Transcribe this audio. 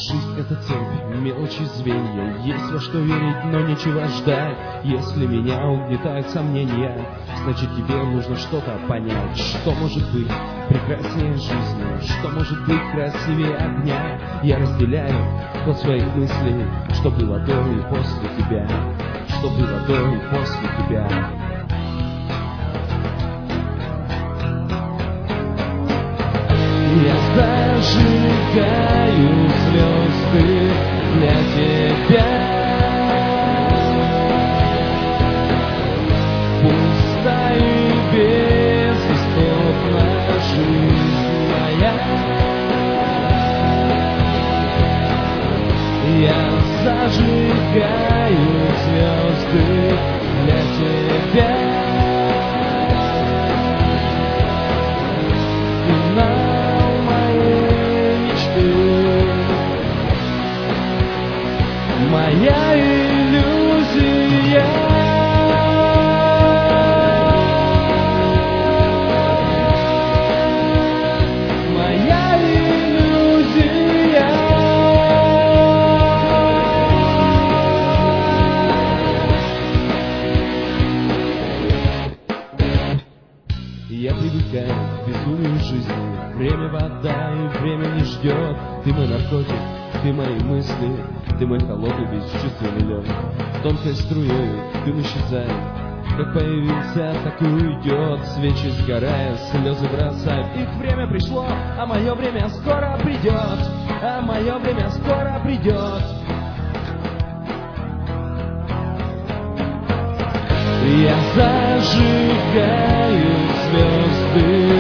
Жизнь — это цепь, мелочи, звенья. Есть во что верить, но нечего ждать. Если меня угнетают сомнения, значит тебе нужно что-то понять. Что может быть прекраснее жизни? Что может быть красивее огня? Я разделяю ход своих мыслей, что было до и после тебя. Что было до и после тебя. Я зажигаю звезды для тебя. Пустая и безысходна жизнь моя. Я зажигаю звезды для тебя. Моя иллюзия. Моя иллюзия. Я привыкаю к безумию жизни. Время вода и время не ждет. Ты мой наркотик, ты мои мысли. Ты мой холодный, бесчувственный лед. Тонкой струей дым исчезает. Как появился, так и уйдет. Свечи сгорая, слезы бросают. Их время пришло, а мое время скоро придет. А мое время скоро придет. Я зажигаю звезды